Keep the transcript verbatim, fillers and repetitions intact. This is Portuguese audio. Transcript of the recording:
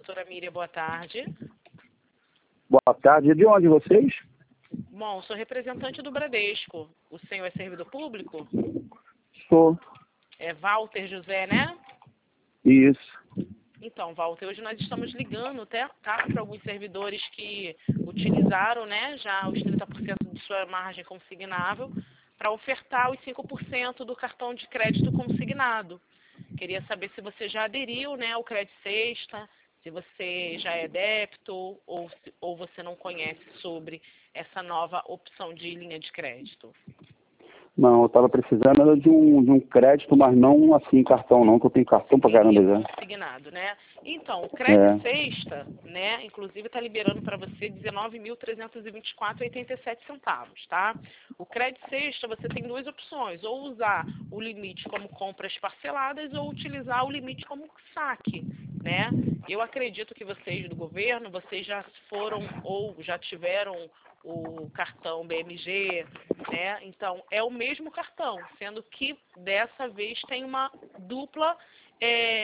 doutora Miriam, boa tarde. Boa tarde. De onde vocês? Bom, sou representante do Bradesco. O senhor é servidor público? Sou. É Walter José, né? Isso. Então, Walter, hoje nós estamos ligando, tá, tá, para alguns servidores que utilizaram, né, já os trinta por cento de sua margem consignável para ofertar os cinco por cento do cartão de crédito consignado. Queria saber se você já aderiu, né, ao Crédito Sexta, se você já é débito ou, se, ou você não conhece sobre essa nova opção de linha de crédito. Não, eu estava precisando de um, de um crédito, mas não assim cartão não, que eu tenho cartão pra caramba já. Consignado, né? Então, o Crédito É. Sexta, né, inclusive está liberando para você dezenove mil trezentos e vinte e quatro reais e oitenta e sete centavos, tá? O Crédito Sexta você tem duas opções, ou usar o limite como compras parceladas ou utilizar o limite como saque, né? Eu acredito que vocês do governo, vocês já foram ou já tiveram o cartão B M G, né? Então, é o mesmo cartão, sendo que dessa vez tem uma dupla é,